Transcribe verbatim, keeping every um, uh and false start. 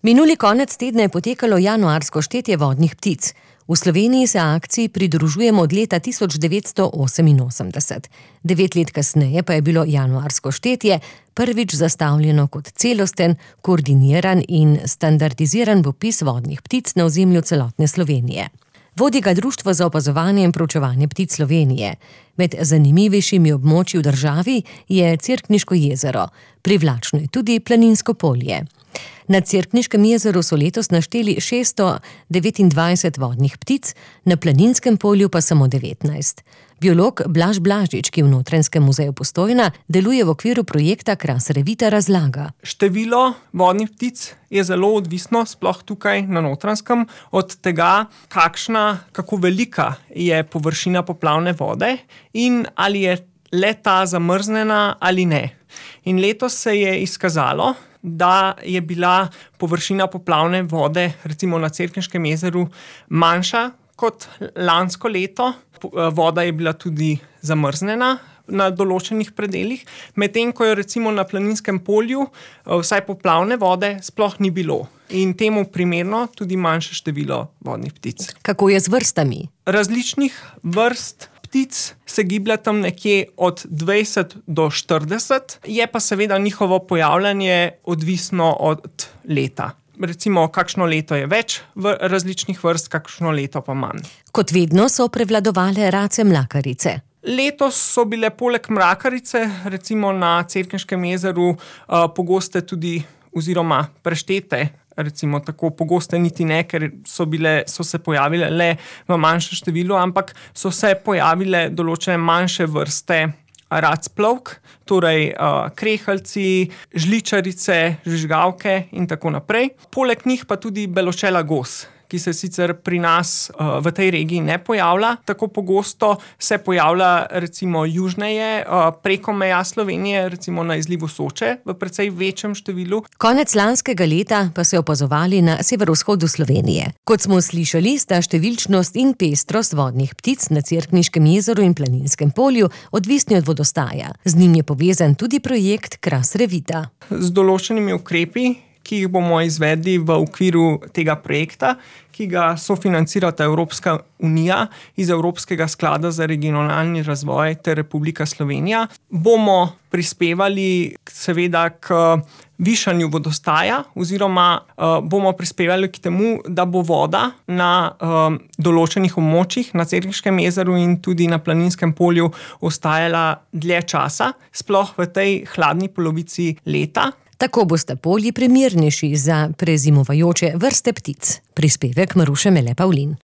Minuli konec tedna je potekalo januarsko štetje vodnih ptic. V Sloveniji se akciji pridružujemo od leta tisoč devetsto oseminosemdeset. Devet let kasneje pa je bilo januarsko štetje prvič zastavljeno kot celosten, koordiniran in standardiziran popis vodnih ptic na ozemlju celotne Slovenije. Vodi ga Društvo za opazovanje in proučevanje ptic Slovenije. Med zanimivejšimi območji v državi je Cerkniško jezero, privlačno je tudi Planinsko polje. Na Cerkniškem jezeru so letos našteli šeststo devetindvajset vodnih ptic, na Planinskem polju pa samo devetnajst. Biolog Blaž Blažič, ki v Notranjskem muzeju Postojna deluje v okviru projekta Kras Revita, razlaga. Število vodnih ptic je zelo odvisno, sploh tukaj na Notranjskem, od tega, kakšna, kako velika je površina poplavne vode in ali je le ta zamrznjena ali ne. In letos se je izkazalo, da je bila površina poplavne vode recimo na Cerkniškem jezeru manjša kot lansko leto. Voda je bila tudi zamrznjena na določenih predelih, medtem ko je recimo na Planinskem polju vsaj poplavne vode sploh ni bilo. In temu primerno tudi manjše število vodnih ptic. Kako je z vrstami? Različnih vrst ptic se giblje tam nekje od dvajset do štirideset, je pa seveda njihovo pojavljanje odvisno od leta. Recimo, kakšno leto je več različnih vrst, kakšno leto pa manj. Kot vedno so prevladovale race mlakarice. Letos so bile poleg mlakarice, recimo na Cerkniškem jezeru, pogoste tudi oziroma preštete, recimo tako pogoste niti ne, ker so, bile, so se pojavile le v manjšem številu, ampak so se pojavile določene manjše vrste rac plovk, torej uh, kreheljci, žličarice, žvižgavke in tako naprej. Poleg njih pa tudi beločela gos, ki se sicer pri nas uh, v tej regiji ne pojavlja tako pogosto, se pojavlja recimo južneje, uh, preko meja Slovenije, recimo na izlivu Soče, v precej večjem številu. Konec lanskega leta pa se opazovali na severovzhodu Slovenije. Kot smo slišali, sta številčnost in pestrost vodnih ptic na Cerkniškem jezeru in Planinskem polju odvisni od vodostaja. Z njim je povezan tudi projekt Kras Revita. Z določenimi ukrepi, ki jih bomo izvedli v okviru tega projekta, ki ga sofinancirata Evropska unija iz Evropskega sklada za regionalni razvoj ter Republika Slovenija, bomo prispevali seveda k višanju vodostaja oziroma uh, bomo prispevali k temu, da bo voda na um, določenih območjih na Cerkniškem jezeru in tudi na Planinskem polju ostajala dlje časa, sploh v tej hladni polovici leta. Tako boste polji primernejši za prezimovajoče vrste ptic. Prispevek Maruše Mele Pavlin.